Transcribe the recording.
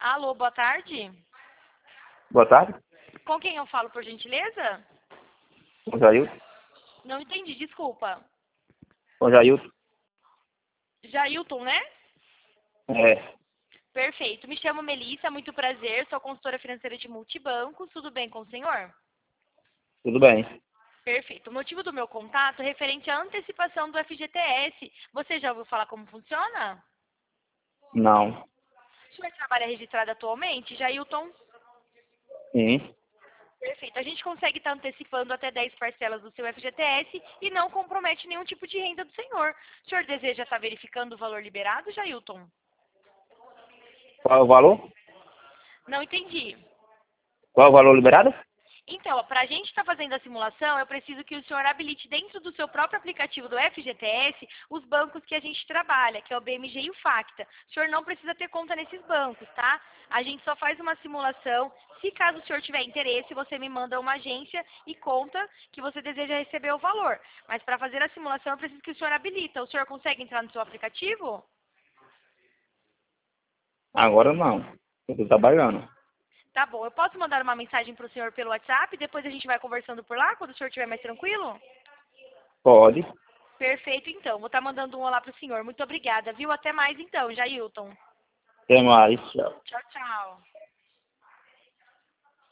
Alô, boa tarde. Boa tarde, Com quem eu falo, por gentileza? com Jailton. Não entendi, desculpa. Com Jailton. Jailton, né? É, Perfeito. Me chamo Melissa, muito prazer. Sou consultora financeira de multibancos. Tudo bem com o senhor? tudo bem. Perfeito. O motivo do meu contato é referente à antecipação do FGTS. Você já ouviu falar como funciona? Não. O senhor trabalha registrado atualmente, Jailton? Sim. Perfeito. A gente consegue estar antecipando até 10 parcelas do seu FGTS e não compromete nenhum tipo de renda do senhor. O senhor deseja estar verificando o valor liberado, Jailton? Qual é o valor? Não entendi. Qual é o valor liberado? Então, para a gente estar fazendo a simulação, eu preciso que o senhor habilite dentro do seu próprio aplicativo do FGTS os bancos que a gente trabalha, que é o BMG e o Facta. O senhor não precisa ter conta nesses bancos, tá? A gente só faz uma simulação. Se caso o senhor tiver interesse, você me manda uma agência e conta que você deseja receber o valor. Mas para fazer a simulação, eu preciso que o senhor habilita. O senhor consegue entrar no seu aplicativo? Agora não. Eu estou trabalhando. Tá bom, eu posso mandar uma mensagem para o senhor pelo WhatsApp, depois a gente vai conversando por lá, quando o senhor estiver mais tranquilo? Pode. Perfeito, então. Vou estar mandando um olá para o senhor. Muito obrigada, viu? Até mais, então, Jailton. Até mais. Tchau. Tchau, tchau.